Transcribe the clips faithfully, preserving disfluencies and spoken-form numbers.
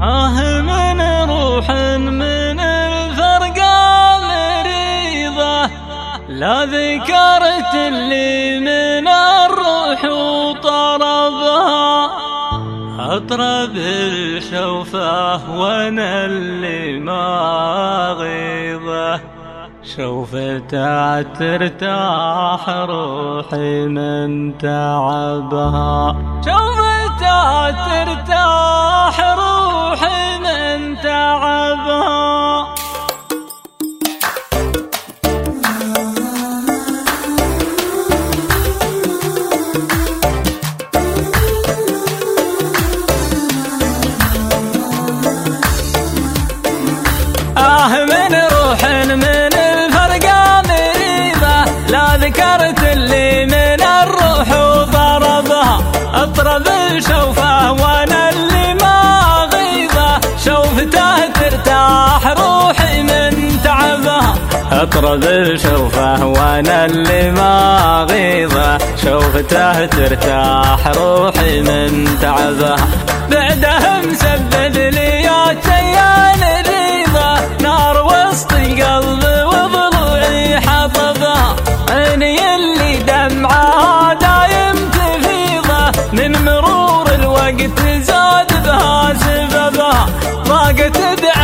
آه من روح من الفرقة مريضة، لا ذكرت اللي من الروح وطربها. أطرب الشوفة وانا اللي ما غيظه، شوفتها ترتاح روحي من تعبها. شوفتها ترتاح روحي من تعبها. آه من روح من الفرقة مريضة، لا ذكرت اللي من الروح وضربها. اطرب الشوفة وانا اللي ما غيظه، شوفته ترتاح روحي من تعبها. اطرب الشوفة وانا اللي ما غيظه، شوفته ترتاح روحي من تعبها. بعدها مسبب لي يا تيان الريضة، نار وسط القلب وضلوعي حطبها. عيني اللي دمعها دايم تفيضه، من مرور الوقت زاد بها سببها. ضاقت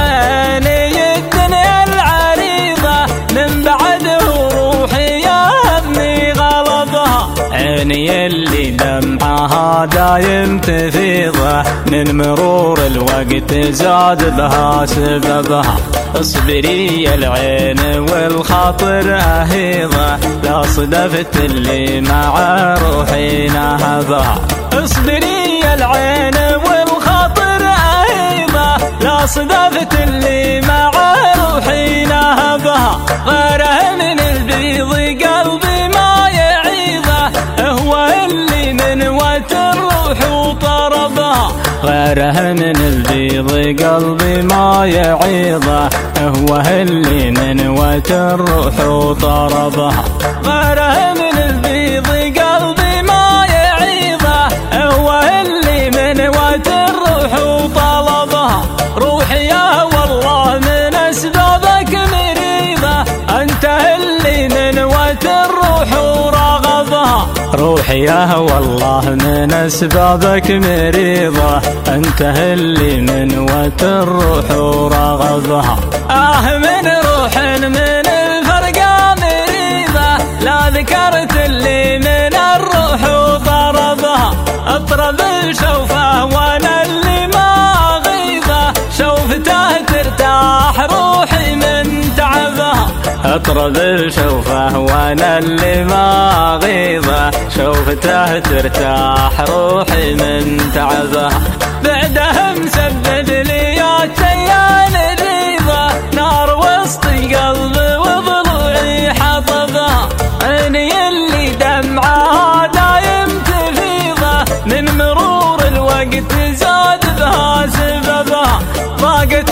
بعيني الدنيا العريضة، من بعد روحي يا ابني غلبها. عيني اللي دمعها دايم تفيضه، من مرور الوقت زاد بها سببها. اصبري يا العين والخاطر اهيضه، لا صدفت اللي مع روحي نهبها. اصبري يا العين والخاطر اهيضه، لا صدفت اللي مع روحي نهبها. غيره من البيض قلبي ما يعيضه، هو اللي من وقت الروح وطربها. غيره من البيض قلبي ما يعيضه، هو اللي من وقت الروح وطربها. غيره من البيض قلبي ما يعيضه، هو اللي من وقت الروح وطلبها. روحي يا والله من اسبابك مريضه، انت اللي من وقت الروح ورغبها. روحي يا والله من اسبابك مريضه، انت اللي من وقت الروح ورغبها. آه من روح من الفرقة مريضة، لا ذكرت اللي من الروح وضربها. اطرب الشوفة وانا اللي ما غيظه، شوفته ترتاح روحي من تعبها. اطرب الشوفة وانا اللي ما غيظه، شوفته ترتاح روحي من تعبها. بعدها مسبب لي يا تيان الريضة، نار وسط القلب وضلوعي حطبها. عيني اللي دمعها دايم تفيضه، من مرور الوقت زاد بها سببها. ضاقت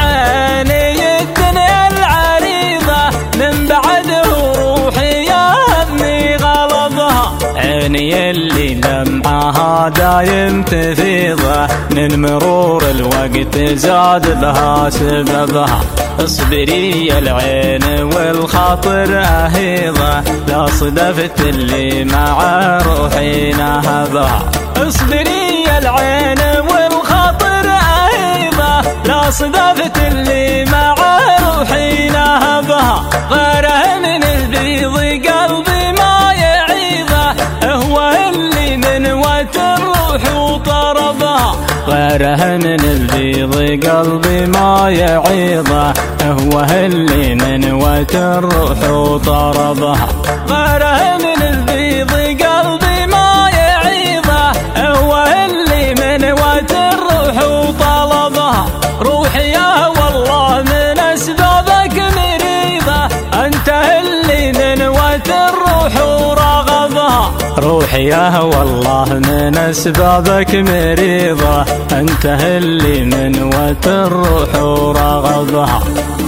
بعيني الدنيا العريضة، من بعد روحي يا ابني غلبها. عيني اللي دمعها دايم تفيضه، من مرور الوقت زاد بها سببها. اصبري يا العين والخاطر اهيضه، لا صدفت اللي مع روحي نهبها. اصبري يا العين والخاطر اهيضه، لا صدفت اللي مع روحي نهبها. غيره من البيض قلبي ما يعيضه، هو اللي من وقت الروح وطربها. غيره من البيض قلبي ما يعيضه، هو اللي من وقت الروح وطربها. غيره من البيض قلبي ما يعيضه، هو اللي من وقت الروح وطلبها. روحي يا والله من اسبابك مريضه، انت اللي من وقت الروح ورغبها. روحي يا والله من اسبابك مريضه، انت اللي من وقت الروح ورغبها.